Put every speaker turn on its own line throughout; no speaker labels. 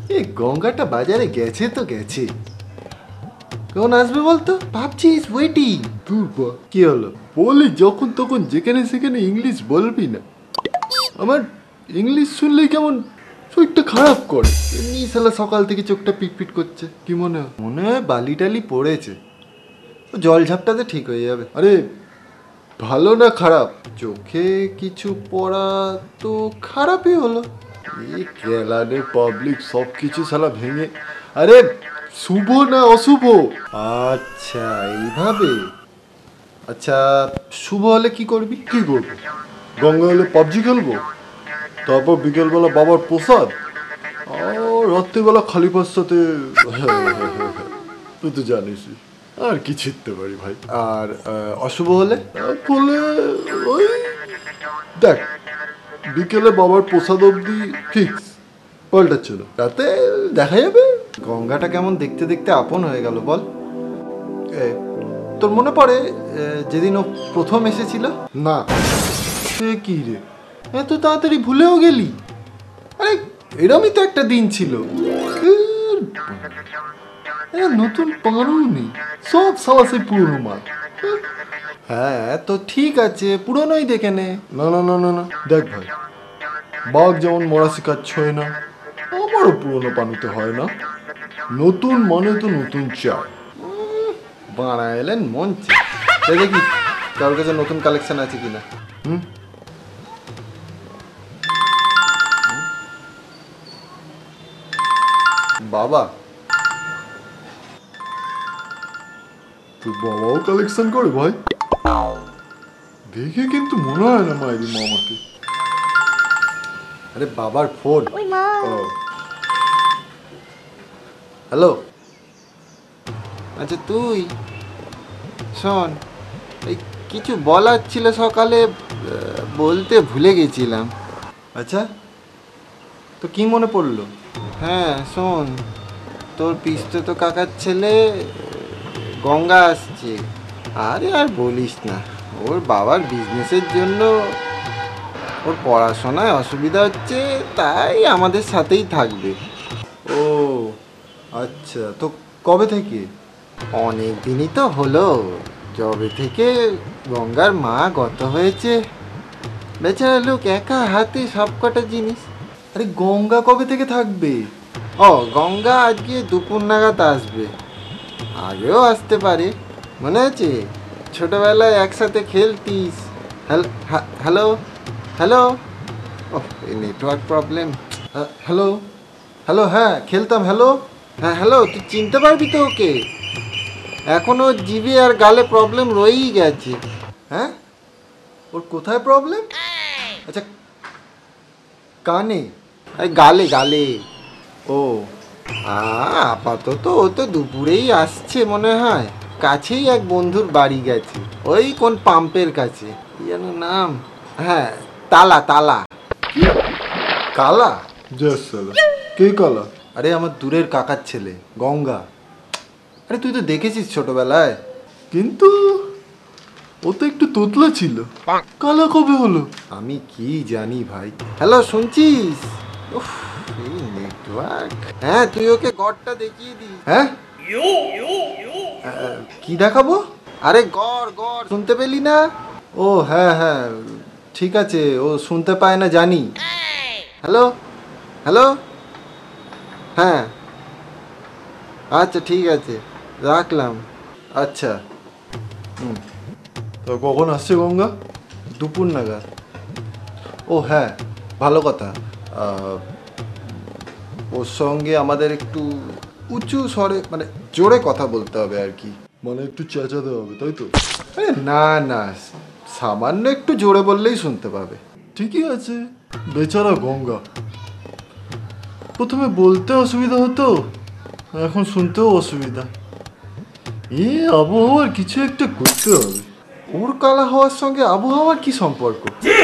এই গঙ্গাটা বাজারে গেছে তো গেছে, কখন আসবে বলতো? ভাবছিস ওয়েটিং। কি হলো?
বলি যখন তখন যেখানে সেখানে ইংলিশ বলবি না। আমার ইংলিশ শুনলেই কেমন শরীরটা খারাপ করে।
এমনি শালা সকাল থেকে চোখটা পিটপিট করছে।
কি মনে হয়?
মনে হয় বালি টালি পড়েছে, জল ঝাপটাতে ঠিক হয়ে যাবে।
আরে ভালো না খারাপ?
চোখে কিছু পড়া তো খারাপই হলো।
এই কেলানের পাবলিক সব কিছু শালা ভেঙে। আরে শুভ না অশুভ?
আচ্ছা এইভাবে। আচ্ছা শুভ হলে কি করবি?
কি করবো? গঙ্গা হলে পাবজি খেলবো, তারপর বিকেলবেলা বাবার প্রসাদ, আর রাত্রিবেলা খালি পাস্তাতে তুই তো জানিস আর কি ছিটতে পারি ভাই।
আর অশুভ হলে?
বলে ওই দেখ, বিকেলে বাবার প্রসাদ অবধি ফিক্স, পাল্টাচ্ছে না, রাতে দেখা যাবে।
গঙ্গাটা কেমন দেখতে দেখতে আপন হয়ে গেল বল। তোর মনে পড়ে যেদিন ও প্রথম এসেছিল?
না।
সে কি রে, এত তাড়াতাড়ি ভুলেও গেলি? আরে এরমই তো একটা দিন ছিল।
নতুন পারুনি, সব সালা সেই পুরনো মাল।
হ্যাঁ তো ঠিক আছে, পুরনোই দেখে নে।
না না না না না, দেখ ভাই, বাঘ যেমন মরা শিকার ছয় না, আমারও পুরনো পানিতে হয় না। নতুন মানে তো নতুন চাই।
বাড়া এলেন মঞ্চে। দেখি কারোর কাছে নতুন কালেকশন আছে কিনা। বাবা,
তোর বাবাও কালেকশন করে ভাই? দেখে কিন্তু মনে হয় না মায়েরি মামাকে।
আরে বাবার ফোন।
ও,
হ্যালো। আচ্ছা তুই শোন, এই কিছু বলার ছিল সকালে, বলতে ভুলে গেছিলাম। আচ্ছা তো কি মনে পড়লো? হ্যাঁ শোন, তোর পিসতো কাকার ছেলে গঙ্গা আসছে। আরে আর বলিস না, ওর বাবার বিজনেসের জন্য ওর পড়াশোনায় অসুবিধা হচ্ছে, তাই আমাদের সাথেই থাকবে। ও আচ্ছা, তো কবে থেকে? অনেক দিনই তো হলো, যবে থেকে গঙ্গার মা গত হয়েছে। বেচারা লোক একা হাতে সব কটা জিনিস। আরে গঙ্গা কবে থেকে থাকবে? ও গঙ্গা আজকে দুপুর নাগাদ আসবে, আগেও আসতে পারে। মনে আছে ছোটবেলায় একসাথে খেলতিস? হ্যালো হ্যালো, ও নেটওয়ার্ক প্রবলেম। হ্যালো হ্যালো, হ্যাঁ খেলতাম। হ্যালো হ্যাঁ হ্যালো, তুই চিনতে পারবি তো ওকে? এখনও জিভে আর গালে প্রবলেম রয়েই গেছে। হ্যাঁ, ওর কোথায় প্রবলেম? আচ্ছা কানে? আরে গালে গালে। ও আপাতত ও তো দুপুরেই আসছে মনে হয়, কাছেই এক বন্ধুর বাড়ি গেছে, ওই কোন পাম্পের কাছে, কি যেন নাম। হ্যাঁ তালা তালা।
কালা? জাস সালা, কে কালা?
আরে আমার দূরের কাকার ছেলে গঙ্গা। আরে তুই তো দেখেছিস ছোটবেলায়।
কিন্তু ও তো একটু তোতলা ছিল, কালা কবে হলো?
আমি কি জানি ভাই। হ্যালো শুনছিস? উফ, এই নেটওয়ার্ক। হ্যাঁ তুই ওকে গড়টা দেখিয়ে দিস। হ্যাঁ কি দেখাবো? আরে গড় গড়, শুনতে পেলি না? ও হ্যাঁ হ্যাঁ ঠিক আছে, ও শুনতে পায় না জানি। হ্যালো হ্যালো, হ্যাঁ আচ্ছা ঠিক আছে রাখলাম। আচ্ছা
তো কখন আসছে গঙ্গা?
দুপুর নাগাদ। ও হ্যাঁ ভালো কথা, ওর সঙ্গে আমাদের একটু উঁচু স্বরে মানে জোরে কথা বলতে হবে আর কি।
মানে একটু চেঁচাতে হবে তাই তো?
আরে না না, সামান্য একটু জোরে বললেই শুনতে পাবে।
ঠিকই আছে, বেচারা গঙ্গা, প্রথমে বলতে অসুবিধা হতো, এখন শুনতেও অসুবিধা। এ আবহাওয়ার কিছু একটা করতে হবে।
ওর কালা হওয়ার সঙ্গে আবহাওয়ার কি সম্পর্ক?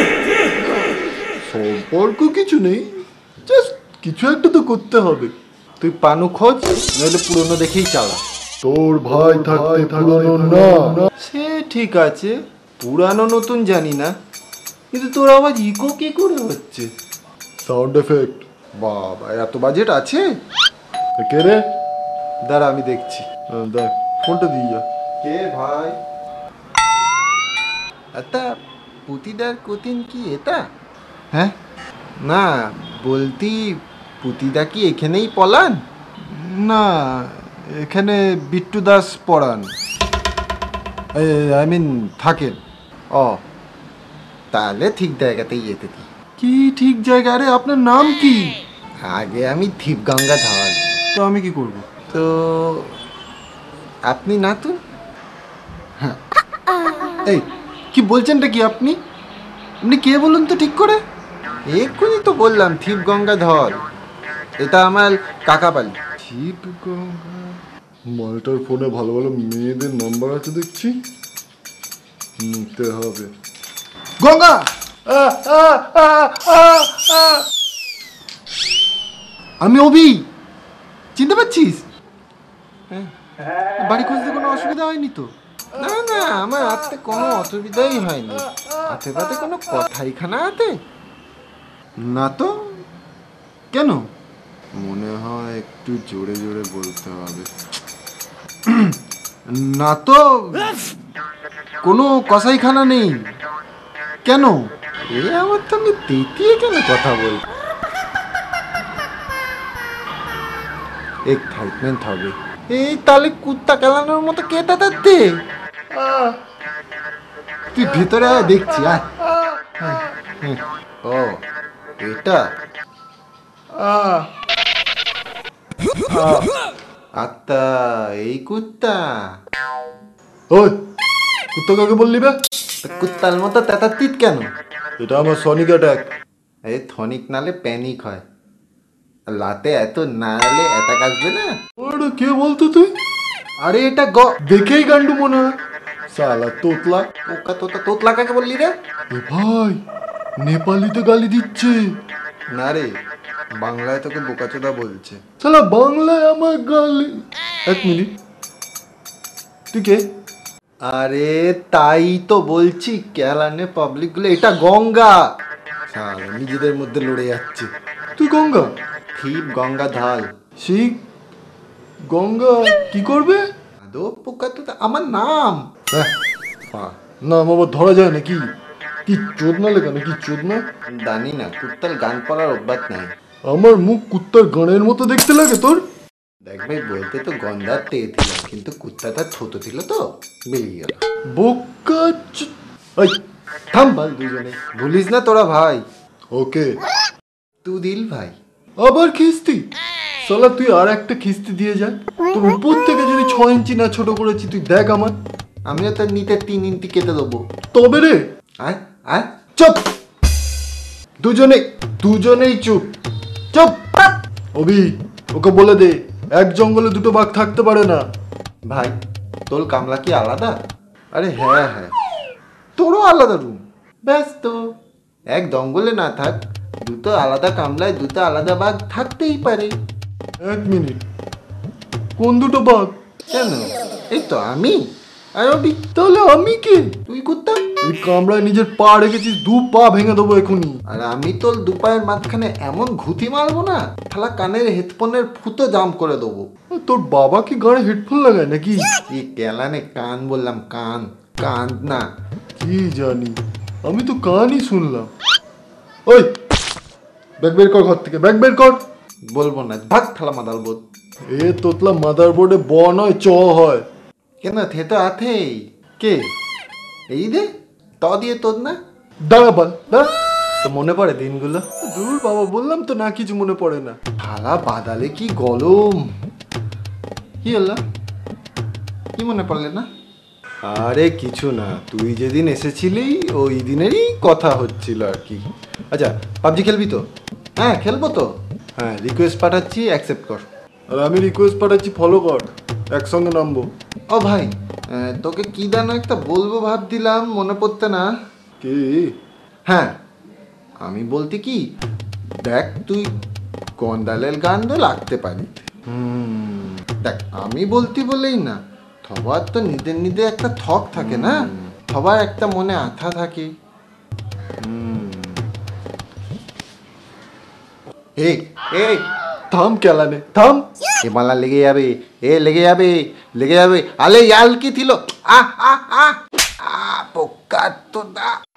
সম্পর্ক কিছু নেই, জাস্ট কিছু একটা তো করতে হবে।
তুই পানু খোঁজ, নইলে পুরনো দেখেই চালা।
তোর ভাই থাকতে পুরনো না।
সে ঠিক আছে, পুরানো নতুন জানি না, কিন্তু তোর আওয়াজ ইকো কি করে হচ্ছে?
Sound effect.
বাবা, এত বাজেট আছে?
কে রে?
দাঁড়া, আমি দেখছি।
দেখ, ফোনটা দিয়ে যা।
কে ভাই? আচ্ছা, পুতিদার কতিন কি এটা? হ্যাঁ, না বলতি, পুতিদা কি এখানেই পলান? না, এখানে বিট্টু দাস পড়ান, আই মিন থাকেন। ও, তাহলে ঠিক জায়গাতেই যেতে দি। কি ঠিক জায়গা? রে আপনার নাম কি? আগে আমি থিপগঙ্গা ধাওয়াল। তো আমি কি করব? তো আপনি নাতুন? হ্যাঁ। এই, কি বলছেনটা কি আপনি? আপনি কে বলুন তো ঠিক করে? এক্ষুনি তো বললাম থিপগঙ্গা ধল। এটা আমার কাকা বাড়ি।
থিপগঙ্গা? মালটার ফোনে ভালো ভালো মেয়েদের নাম্বার আছে দেখছি, নিতে হবে।
গঙ্গা! আমি অভি, চিনতে পারছিস? বাড়ি খুঁজতে কোনো অসুবিধা হয়নি তো? না না, আমার হাতে কোনো অসুবিধাই হয়নি। হাতে পাতে কোনো কথাই খানা হাতে না তো। কেন? মনে হয় একটু জোরে জোরে বলতে হবে। না তো, কোনো কসাইখানা নেই। কেন? এ আমার সঙ্গে তেতিয়ে কেন কথা বল? এক্সাইটমেন্ট হবে। এই তাহলে কুত্তা কেলানোর মতো কে তাতে? তুই ভেতরে আয়, দেখছি। আয়। ও, এটা আত্মা, এই কুত্তা।
ওই, কুত্তা কাকে বললি বে?
কুত্তার মতো তেতাত্তিত কেন?
এটা আমার সনিক অ্যাটাক।
এই থনিক নালে প্যানিক হয়। লাতে এত নালে এত আসবে না।
আরে কে বলতো তুই?
আরে এটা
দেখেই গান্ডু মনে হয়। সালা তোতলা।
পোকা তোতা, তোতলা কাকে বললি রে?
এ ভাই, নেপালিতে গালি দিচ্ছে।
না রে, বাংলায় তোকে বোকাচোদা বলছে।
সালা বাংলায় আমার গালি। এক মিনিট, তুই কে?
আরে তাই তো বলছি, কেলানে পাবলিক গুলো এটা গঙ্গা। শালা নিজেদের মধ্যে লড়ে যাচ্ছে।
তুই গঙ্গা?
থিপ গঙ্গা ধাল।
সেই গঙ্গা কি করবে?
আদৌ পোকা তো আমার নাম।
হ্যাঁ, না বাবা, ধরা যায় না। কি কি চোদনা লেখা নাকি? চোদনা?
জানি না, কুত্তার গান পড়ার অভ্যাস নাই।
আমার মুখ কুত্তার গানের মতো দেখতে লাগে তোর?
দেখ ভাই, বলতে তো গন্ধার ছিল, কিন্তু কুত্তাটা ছোট ছিল তো বেরিয়ে গেল।
বোকা
ওই থাম ভাই, দুজনে ভুলিস না তোরা ভাই।
ওকে।
তু দিল ভাই।
আবার খিস্তি? সালা তুই আর একটা খিস্তি দিয়ে যা। তোর উপর থেকে যদি 6 ইঞ্চি না ছোট করেছি, তুই দেখ আমার।
আমিও তোর নিতে 3 ইঞ্চি কেটে দেবো।
তবে রে,
আয় আয়, চুপ। দুজনেই চুপ। চুপ।
অভি, ওকে বলে দে, এক জঙ্গলে দুটো বাঘ থাকতে পারে না।
ভাই, তোর কামলা কি আলাদা? আরে হ্যাঁ হ্যাঁ, তোরও আলাদা রুম। ব্যাস তো, এক জঙ্গলে না থাক, দুটো আলাদা কামলায় দুটো আলাদা বাঘ থাকতেই পারে।
এক মিনিট, কোন দুটো বাঘ?
কেন? এই তো আমি আর অভি।
তাহলে আমি কে?
তুই কুত্তা।
তুই কামড়ায় নিজের পা রেখেছিস, 2 পা ভেঙে দেবো এখনই।
আর আমি তোর দুপায়ের মাঝখানে এমন ঘুঁটি মারবো না, থালা কানের হেডফোনের ফুটো জাম করে দেবো।
তোর বাবা কি গানে হেডফোন লাগায় নাকি?
কি কেলানে কান বললাম, কান কান না।
কি জানি, আমি তো কানই শুনলাম। ওই, ব্যাগ বের কর ঘর থেকে, ব্যাগ বের কর।
বলবো না, ভাগ থালা মাদাল বোধ।
এ তোতলা মাদারবোর্ডে ব নয় চ হয়।
কেন, থে তো আথেই। কে? এই দে ত দিয়ে তোর না।
দাঁড়া বল, দাঁড়া।
তো মনে পড়ে দিনগুলো?
দূর বাবা, বললাম তো না, কিছু মনে পড়ে না।
থালা বাদালে কি গলম। কি হলো? কি মনে পড়লে না? আরে কিছু না, তুই যেদিন এসেছিলি ওই দিনেরই কথা হচ্ছিল আর কি। আচ্ছা, পাবজি খেলবি তো? হ্যাঁ খেলবো তো। হ্যাঁ, রিকোয়েস্ট পাঠাচ্ছি, অ্যাকসেপ্ট কর।
আর আমি রিকোয়েস্ট পাঠাচ্ছি, ফলো কর, একসঙ্গে নামবো।
ও ভাই, তোকে কি যেন একটা বলবো ভাবছিলাম, মনে পড়তে না।
কি?
হ্যাঁ, আমি বলতে কি, দেখ তুই গন্ডালের গান তো লাগতে পারি। দেখ, আমি বলতে বলেই না, সবার তো নিজের নিজের একটা থক থাকে না, সবার একটা মনে আঠা থাকে। এই এই
থাম কেলানে থাম।
এ মালা লেগে যাবে, লেগে যাবে, লেগে যাবে। আলে ইয়াল কি ছিল? আহ আহ আহ পোকা তো দা।